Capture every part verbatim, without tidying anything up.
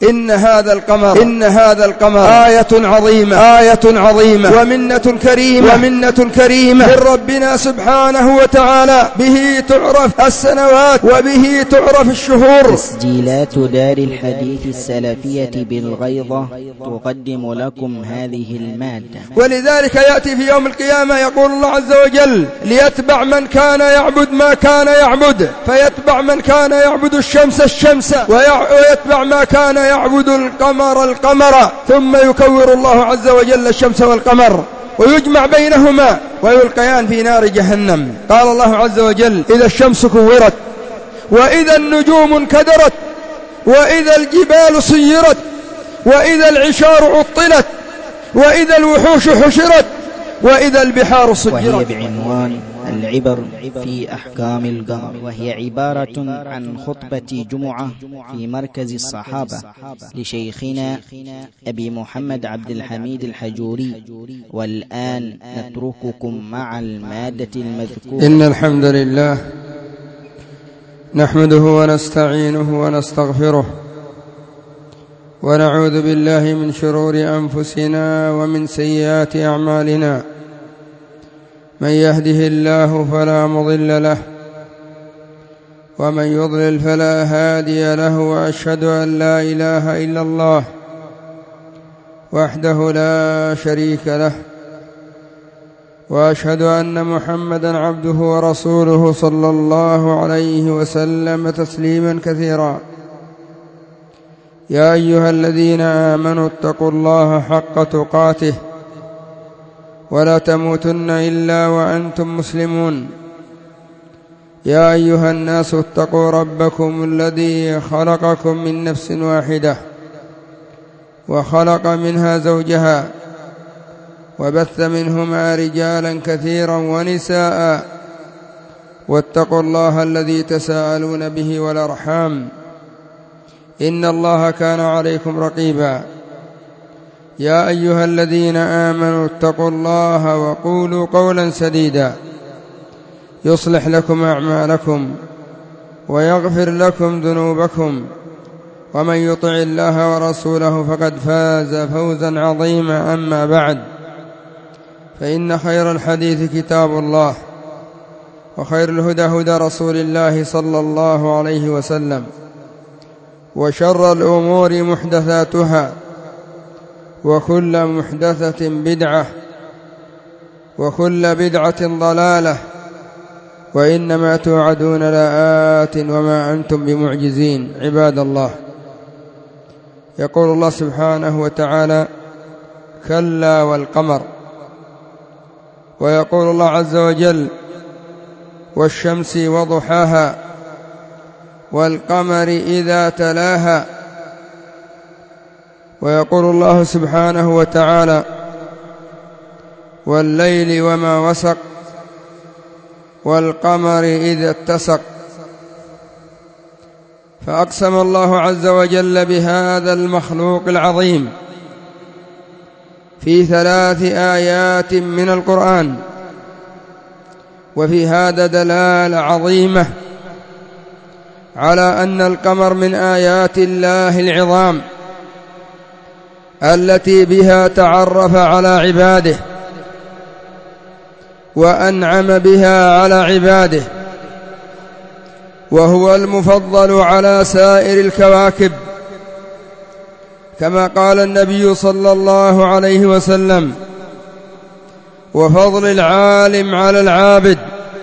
إن هذا القمر إن هذا القمر آية عظيمة آية عظيمة ومنة كريمة ومنة كريمة من ربنا سبحانه وتعالى. به تعرف السنوات وبه تعرف الشهور. تسجيلات دار الحديث السلفية بالغيضة تقدم لكم هذه المادة. ولذلك يأتي في يوم القيامة يقول الله عز وجل: ليتبع من كان يعبد ما كان يعبد، فيتبع من كان يعبد الشمس الشمس، ويتبع ما كان يعبد القمر القمر، ثم يكور الله عز وجل الشمس والقمر ويجمع بينهما ويلقيان في نار جهنم. قال الله عز وجل: إذا الشمس كورت، وإذا النجوم انكدرت، وإذا الجبال سيرت، وإذا العشار عطلت، وإذا الوحوش حشرت، وإذا البحار سجرت. وهي بعنوان العبر في أحكام القمر، وهي عبارة عن خطبة جمعة في مركز الصحابة لشيخنا أبي محمد عبد الحميد الحجوري. والآن نترككم مع المادة المذكورة. إن الحمد لله نحمده ونستعينه ونستغفره، ونعوذ بالله من شرور أنفسنا ومن سيئات أعمالنا. من يهده الله فلا مضل له، ومن يضلل فلا هادي له. وأشهد أن لا إله إلا الله وحده لا شريك له، وأشهد أن محمدا عبده ورسوله صلى الله عليه وسلم تسليما كثيرا. يا أيها الذين آمنوا اتقوا الله حق تقاته ولا تموتن إلا وأنتم مسلمون. يا أيها الناس اتقوا ربكم الذي خلقكم من نفس واحدة، وخلق منها زوجها، وبث منهما رجالا كثيرا ونساء. واتقوا الله الذي تساءلون به والأرحام، إن الله كان عليكم رقيبا. يا أيها الذين آمنوا اتقوا الله وقولوا قولا سديدا يصلح لكم أعمالكم ويغفر لكم ذنوبكم، ومن يطع الله ورسوله فقد فاز فوزا عظيما. أما بعد، فإن خير الحديث كتاب الله، وخير الهدى هدى رسول الله صلى الله عليه وسلم، وشر الأمور محدثاتها، وكل محدثة بدعة، وكل بدعة ضلالة، وإنما توعدون لآت وما أنتم بمعجزين. عباد الله، يقول الله سبحانه وتعالى: كلا والقمر. ويقول الله عز وجل: والشمس وضحاها، والقمر إذا تلاها. ويقول الله سبحانه وتعالى: والليل وما وسق، والقمر إذا اتسق. فأقسم الله عز وجل بهذا المخلوق العظيم في ثلاث آيات من القرآن، وفي هذا دلالة عظيمة على أن القمر من آيات الله العظام التي بها تعرف على عباده وأنعم بها على عباده، وهو المفضل على سائر الكواكب، كما قال النبي صلى الله عليه وسلم: وفضل العالم على العابد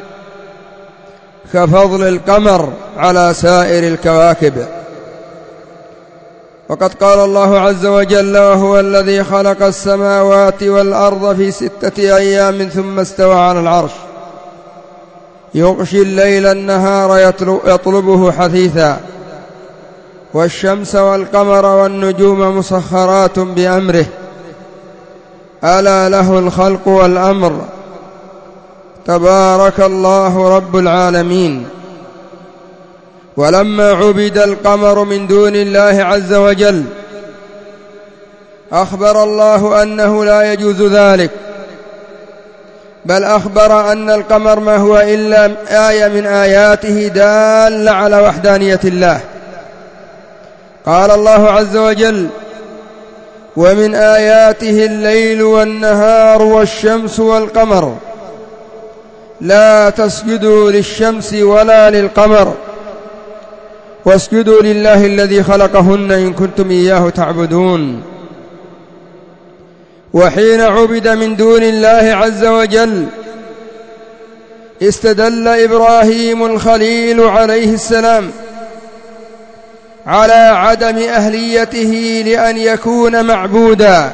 كفضل القمر على سائر الكواكب. وقد قال الله عز وجل: وهو الذي خلق السماوات والأرض في ستة أيام ثم استوى على العرش يغشي الليل النهار يطلبه حثيثا، والشمس والقمر والنجوم مسخرات بأمره، ألا له الخلق والأمر، تبارك الله رب العالمين. ولما عبد القمر من دون الله عز وجل أخبر الله أنه لا يجوز ذلك، بل أخبر أن القمر ما هو إلا آية من آياته دالة على وحدانية الله، قال الله عز وجل: ومن آياته الليل والنهار والشمس والقمر لا تسجدوا للشمس ولا للقمر واسجدوا لله الذي خلقهن إن كنتم إياه تعبدون. وحين عبد من دون الله عز وجل استدل إبراهيم الخليل عليه السلام على عدم أهليته لأن يكون معبودا،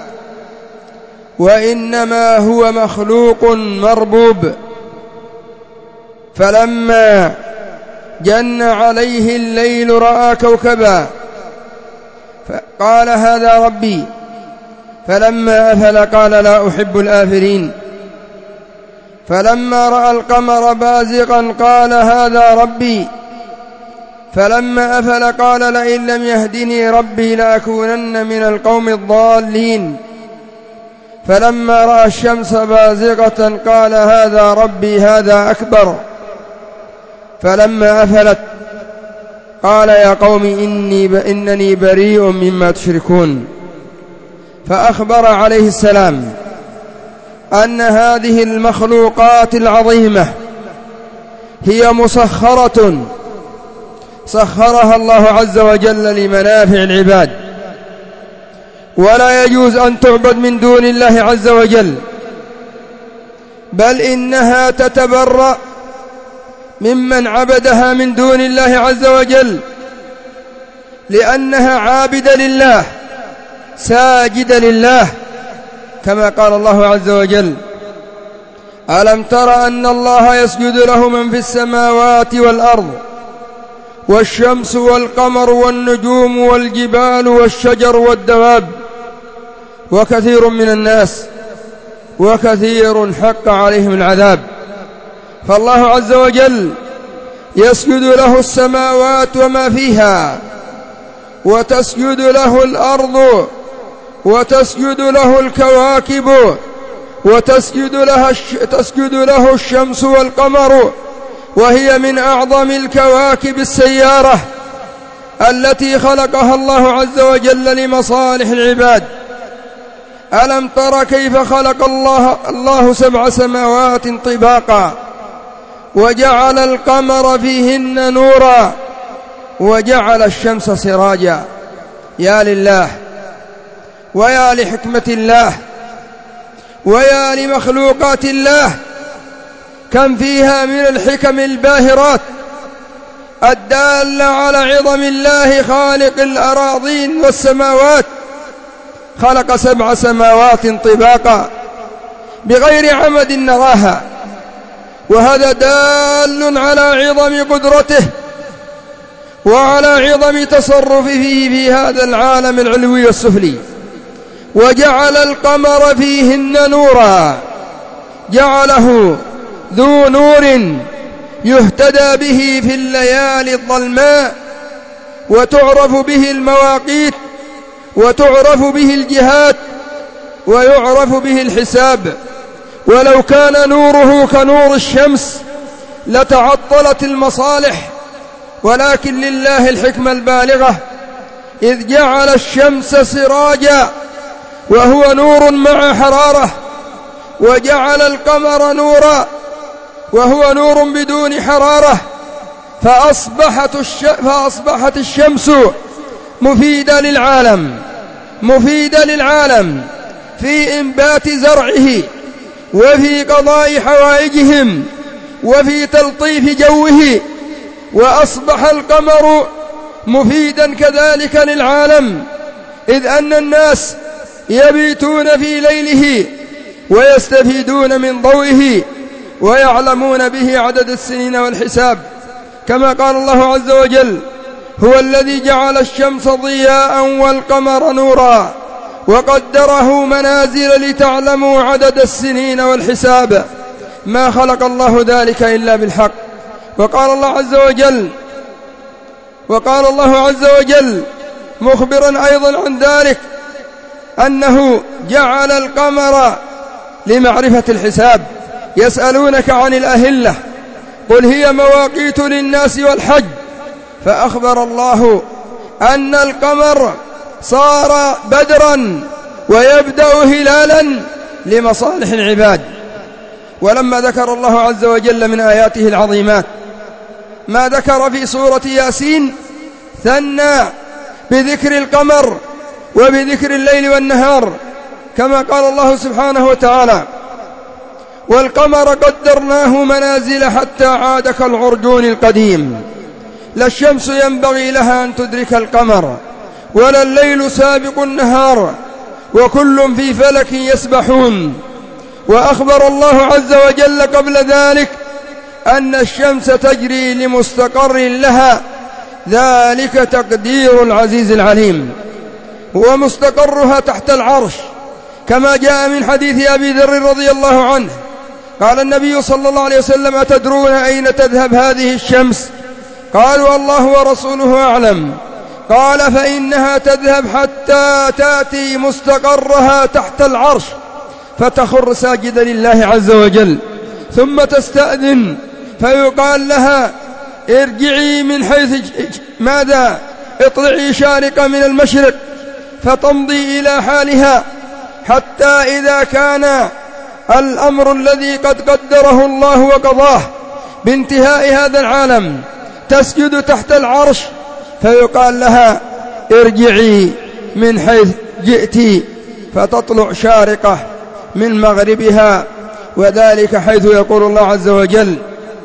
وإنما هو مخلوق مربوب. فلما جن عليه الليل رأى كوكبا فقال: هذا ربي. فلما أفل قال: لا أحب الآفلين. فلما رأى القمر بازغا قال: هذا ربي. فلما أفل قال: لئن لم يهدني ربي لأكونن من القوم الضالين. فلما رأى الشمس بازغة قال: هذا ربي هذا أكبر. فلما أفلت قال: يا قوم إني ب... إنني بريء مما تشركون. فأخبر عليه السلام أن هذه المخلوقات العظيمة هي مسخرة سخرها الله عز وجل لمنافع العباد، ولا يجوز أن تعبد من دون الله عز وجل، بل إنها تتبرأ ممن عبدها من دون الله عز وجل، لأنها عابدة لله ساجدة لله، كما قال الله عز وجل: ألم تر أن الله يسجد له من في السماوات والأرض والشمس والقمر والنجوم والجبال والشجر والدواب وكثير من الناس وكثير حق عليهم العذاب. فالله عز وجل يسجد له السماوات وما فيها، وتسجد له الأرض، وتسجد له الكواكب، وتسجد له تسجد له الشمس والقمر، وهي من أعظم الكواكب السيارة التي خلقها الله عز وجل لمصالح العباد. ألم تر كيف خلق الله, الله سبع سماوات طباقا وجعل القمر فيهن نورا وجعل الشمس سراجا. يا لله ويا لحكمة الله ويا لمخلوقات الله، كم فيها من الحكم الباهرات الدالة على عظم الله خالق الأراضين والسماوات. خلق سبع سماوات طباقا بغير عمد نراها، وهذا دال على عظم قدرته وعلى عظم تصرفه في هذا العالم العلوي والسفلي. وجعل القمر فيهن نورا، جعله ذو نور يهتدى به في الليالي الظلماء، وتعرف به المواقيت، وتعرف به الجهات، ويعرف به الحساب. ولو كان نوره كنور الشمس لتعطلت المصالح، ولكن لله الحكمة البالغة، إذ جعل الشمس سراجا وهو نور مع حرارة، وجعل القمر نورا وهو نور بدون حرارة، فأصبحت, الش... فأصبحت الشمس مفيدة للعالم مفيدة للعالم في إنبات زرعه، وفي قضاء حوائجهم، وفي تلطيف جوه. وأصبح القمر مفيدا كذلك للعالم، إذ أن الناس يبيتون في ليله ويستفيدون من ضوئه، ويعلمون به عدد السنين والحساب، كما قال الله عز وجل: هو الذي جعل الشمس ضياء والقمر نورا وقدره منازل لتعلموا عدد السنين والحساب، ما خلق الله ذلك إلا بالحق. وقال الله عز وجل وقال الله عز وجل مخبرا أيضا عن ذلك أنه جعل القمر لمعرفة الحساب. يسألونك عن الأهلة قل هي مواقيت للناس والحج، فأخبر الله أن القمر صار بدرا ويبدأ هلالا لمصالح العباد. ولما ذكر الله عز وجل من آياته العظيمات ما ذكر في سورة ياسين ثنى بذكر القمر وبذكر الليل والنهار، كما قال الله سبحانه وتعالى: والقمر قدرناه منازل حتى عاد كالعرجون القديم، لا الشمس ينبغي لها أن تدرك القمر ولا الليل سابق النهار وكل في فلك يسبحون. وأخبر الله عز وجل قبل ذلك أن الشمس تجري لمستقر لها، ذلك تقدير العزيز العليم، ومستقرها تحت العرش، كما جاء من حديث أبي ذر رضي الله عنه قال النبي صلى الله عليه وسلم: أتدرون أين تذهب هذه الشمس؟ قالوا: الله ورسوله أعلم. قال: فإنها تذهب حتى تأتي مستقرها تحت العرش فتخر ساجدة لله عز وجل، ثم تستأذن فيقال لها: ارجعي من حيث ماذا اطلعي شارقة من المشرق، فتمضي إلى حالها، حتى إذا كان الأمر الذي قد قدره الله وقضاه بانتهاء هذا العالم تسجد تحت العرش، فيقال لها: ارجعي من حيث جئت، فتطلع شارقة من مغربها. وذلك حيث يقول الله عز وجل: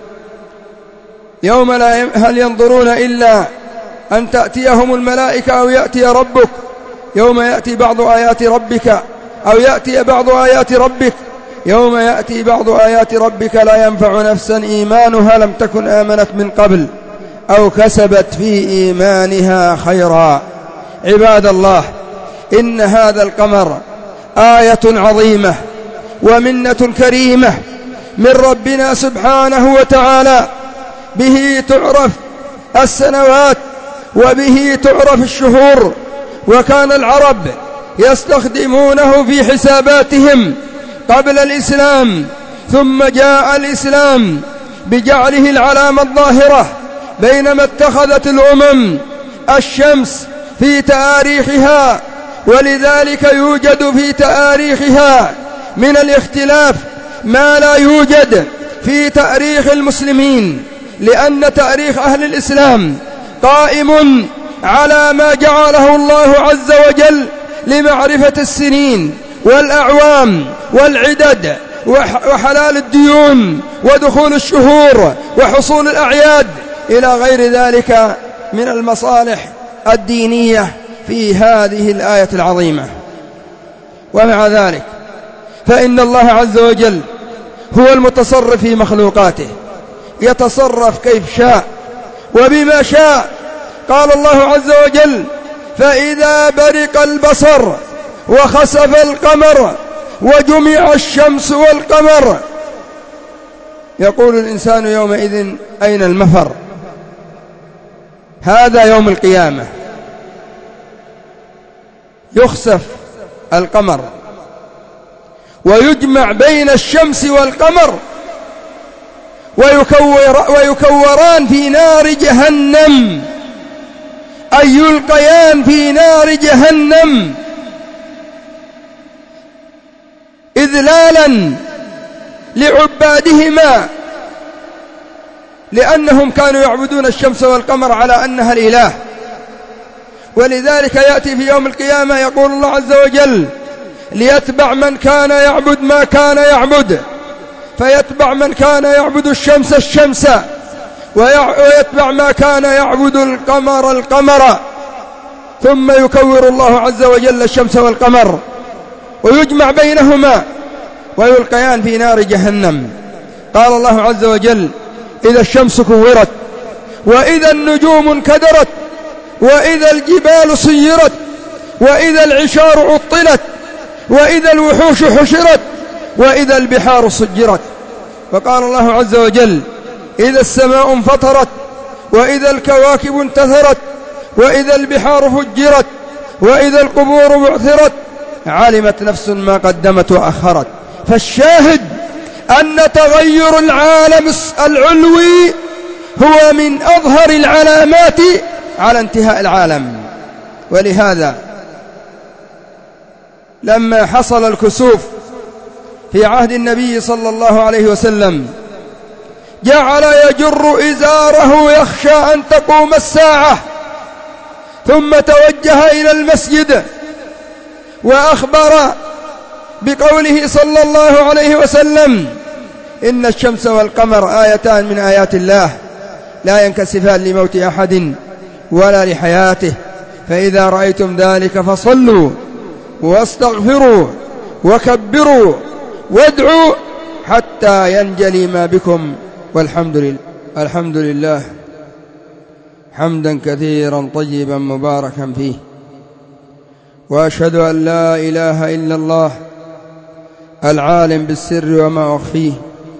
يوم لا هل ينظرون إلا أن تأتيهم الملائكة أو يأتي ربك، يوم يأتي بعض آيات ربك أو يأتي بعض آيات ربك يوم يأتي بعض آيات ربك لا ينفع نفسا إيمانها لم تكن آمنت من قبل أو كسبت في إيمانها خيرا. عباد الله، إن هذا القمر آية عظيمة ومنة كريمة من ربنا سبحانه وتعالى، به تعرف السنوات وبه تعرف الشهور، وكان العرب يستخدمونه في حساباتهم قبل الإسلام، ثم جاء الإسلام بجعله العلامة الظاهرة، بينما اتخذت الأمم الشمس في تاريخها، ولذلك يوجد في تاريخها من الاختلاف ما لا يوجد في تاريخ المسلمين، لأن تاريخ أهل الإسلام قائم على ما جعله الله عز وجل لمعرفة السنين والأعوام والعدد وحلال الديون ودخول الشهور وحصول الأعياد إلى غير ذلك من المصالح الدينية في هذه الآية العظيمة. ومع ذلك فإن الله عز وجل هو المتصرف في مخلوقاته، يتصرف كيف شاء وبما شاء. قال الله عز وجل: فإذا برق البصر وخسف القمر وجمع الشمس والقمر يقول الإنسان يومئذ أين المفر. هذا يوم القيامة، يخسف القمر ويجمع بين الشمس والقمر ويكور ويكوران في نار جهنم، أي يلقيان في نار جهنم إذلالا لعبادهما، لأنهم كانوا يعبدون الشمس والقمر على أنها الإله. ولذلك يأتي في يوم القيامة يقول الله عز وجل: ليتبع من كان يعبد ما كان يعبد، فيتبع من كان يعبد الشمس الشمس، ويتبع ما كان يعبد القمر القمر، ثم يكور الله عز وجل الشمس والقمر ويجمع بينهما ويلقيان في نار جهنم. قال الله عز وجل: إذا الشمس كورت وإذا النجوم انكدرت وإذا الجبال سيرت وإذا العشار عطلت وإذا الوحوش حشرت وإذا البحار سجرت. وقال الله عز وجل: إذا السماء انفطرت وإذا الكواكب انتثرت وإذا البحار فجرت وإذا القبور بعثرت علمت نفس ما قدمت وأخرت. فالشاهد أن تغير العالم العلوي هو من أظهر العلامات على انتهاء العالم. ولهذا لما حصل الكسوف في عهد النبي صلى الله عليه وسلم جعل يجر إزاره يخشى أن تقوم الساعة، ثم توجه إلى المسجد وأخبر بقوله صلى الله عليه وسلم: إن الشمس والقمر آيتان من آيات الله لا ينكسفان لموت أحد ولا لحياته، فإذا رأيتم ذلك فصلوا واستغفروا وكبروا وادعوا حتى ينجلي ما بكم، والحمد لله. الحمد لله حمدا كثيرا طيبا مباركا فيه، وأشهد أن لا إله إلا الله العالم بالسر وما أخفيه،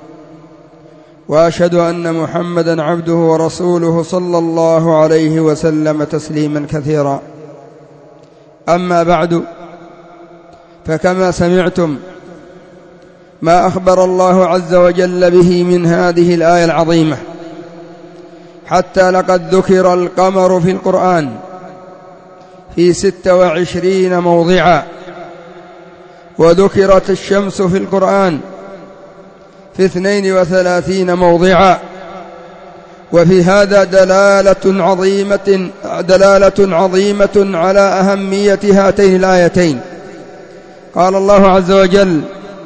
وأشهد أن محمدا عبده ورسوله صلى الله عليه وسلم تسليما كثيرا. أما بعد، فكما سمعتم ما أخبر الله عز وجل به من هذه الآية العظيمة، حتى لقد ذكر القمر في القرآن في ستة وعشرين موضعا، وذكرت الشمس في القرآن في اثنين وثلاثين موضعا، وفي هذا دلالة عظيمة دلالة عظيمة على أهمية هاتين الآيتين. قال الله عز وجل: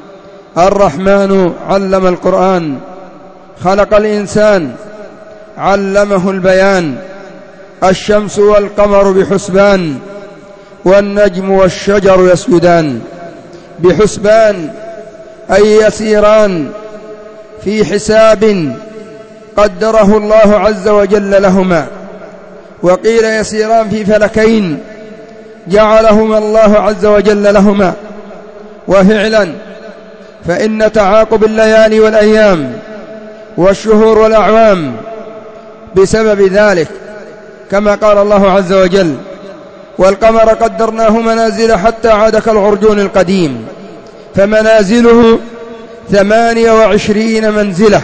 الرحمن علم القرآن خلق الإنسان علمه البيان، الشمس والقمر بحسبان والنجم والشجر يسجدان. بحسبان أي يسيران في حساب قدره الله عز وجل لهما، وقيل يسيران في فلكين جعلهما الله عز وجل لهما. وفعلا فإن تعاقب الليالي والأيام والشهور والأعوام بسبب ذلك، كما قال الله عز وجل: والقمر قدرناه منازل حتى عاد كالعرجون القديم، فمنازله ثمانية وعشرين منزلة،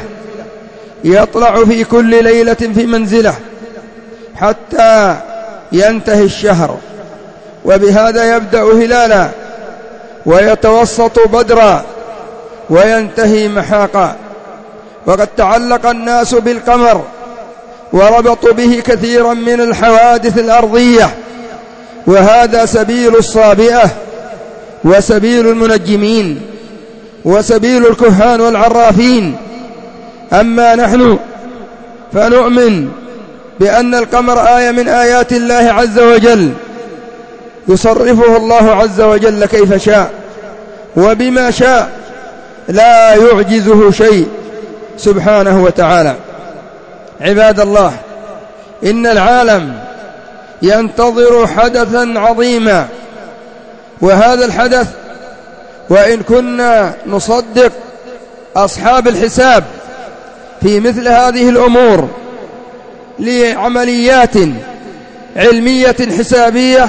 يطلع في كل ليلة في منزلة حتى ينتهي الشهر، وبهذا يبدأ هلالا ويتوسط بدرا وينتهي محاقا. وقد تعلق الناس بالقمر وربطوا به كثيرا من الحوادث الأرضية، وهذا سبيل الصابئة وسبيل المنجمين وسبيل الكهان والعرافين. أما نحن فنؤمن بأن القمر آية من آيات الله عز وجل، يصرفه الله عز وجل كيف شاء وبما شاء، لا يعجزه شيء سبحانه وتعالى. عباد الله، إن العالم ينتظر حدثا عظيما، وهذا الحدث وإن كنا نصدق أصحاب الحساب في مثل هذه الأمور لعمليات علمية حسابية،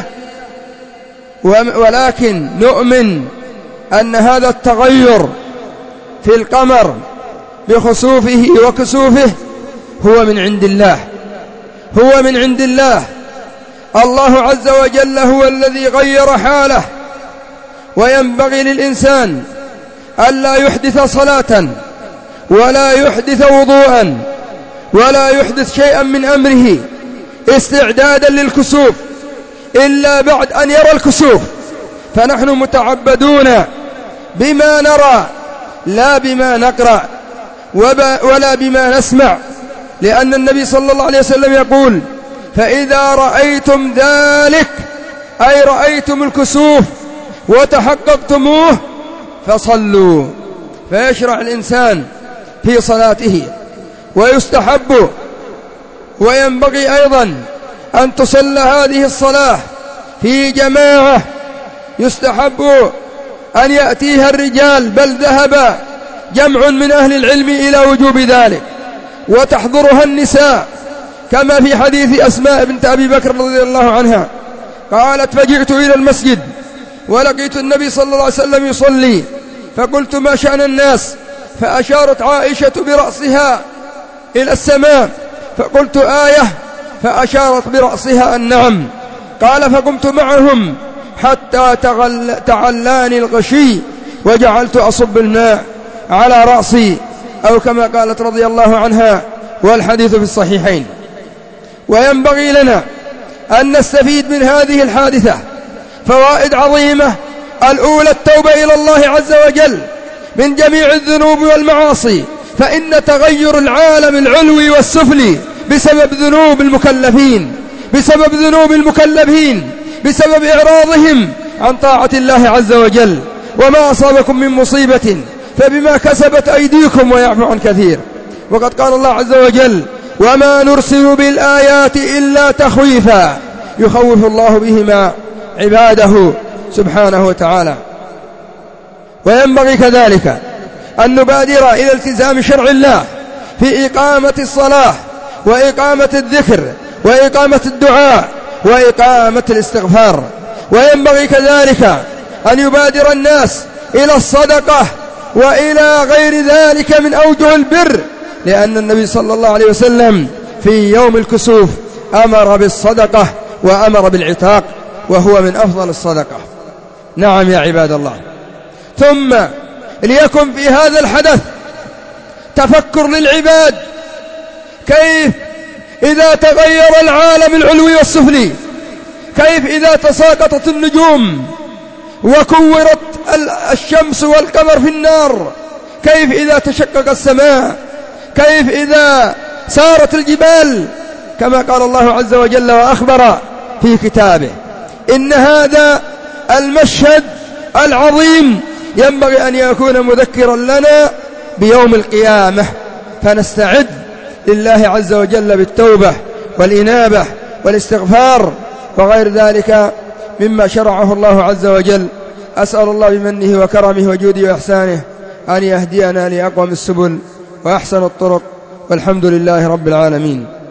ولكن نؤمن أن هذا التغير في القمر بخسوفه وكسوفه هو من عند الله، هو من عند الله. الله عز وجل هو الذي غير حاله، وينبغي للإنسان ألا يحدث صلاة ولا يحدث وضوءا ولا يحدث شيئا من أمره استعدادا للكسوف إلا بعد أن يرى الكسوف. فنحن متعبدون بما نرى لا بما نقرأ ولا بما نسمع، لأن النبي صلى الله عليه وسلم يقول: فإذا رأيتم ذلك، أي رأيتم الكسوف وتحققتموه، فصلوا. فيشرع الإنسان في صلاته، ويستحب وينبغي أيضا أن تصلى هذه الصلاة في جماعة. يستحب أن يأتيها الرجال، بل ذهب جمع من أهل العلم إلى وجوب ذلك، وتحضرها النساء، كما في حديث أسماء بنت أبي بكر رضي الله عنها قالت: فجئت إلى المسجد ولقيت النبي صلى الله عليه وسلم يصلي، فقلت: ما شأن الناس؟ فأشارت عائشة برأسها إلى السماء، فقلت: آية، فأشارت برأسها النعم. قال فقمت معهم حتى تغل تعلاني الغشي وجعلت أصب الماء على رأسي، أو كما قالت رضي الله عنها، والحديث في الصحيحين. وينبغي لنا أن نستفيد من هذه الحادثة فوائد عظيمة. الأولى التوبة إلى الله عز وجل من جميع الذنوب والمعاصي، فإن تغير العالم العلوي والسفلي بسبب ذنوب المكلفين بسبب ذنوب المكلفين بسبب إعراضهم عن طاعة الله عز وجل. وما أصابكم من مصيبة فبما كسبت أيديكم ويعفو عن كثير. وقد قال الله عز وجل: وما نرسل بالآيات إلا تخويفا يخوف الله بهما عباده سبحانه وتعالى. وينبغي كذلك أن نبادر إلى التزام شرع الله في إقامة الصلاة وإقامة الذكر وإقامة الدعاء وإقامة الاستغفار. وينبغي كذلك أن يبادر الناس إلى الصدقة وإلى غير ذلك من أوجه البر، لأن النبي صلى الله عليه وسلم في يوم الكسوف أمر بالصدقة وأمر بالعتاق، وهو من أفضل الصدقة. نعم يا عباد الله. ثم ليكن في هذا الحدث تفكر للعباد، كيف إذا تغير العالم العلوي والسفلي، كيف إذا تساقطت النجوم وكورت الشمس والقمر في النار، كيف إذا تشقق السماء، كيف إذا سارت الجبال، كما قال الله عز وجل وأخبر في كتابه. إن هذا المشهد العظيم ينبغي أن يكون مذكرا لنا بيوم القيامة، فنستعد لله عز وجل بالتوبة والإنابة والاستغفار وغير ذلك مما شرعه الله عز وجل. أسأل الله بمنه وكرمه وجوده وإحسانه أن يهدينا لأقوم السبل وأحسن الطرق، والحمد لله رب العالمين.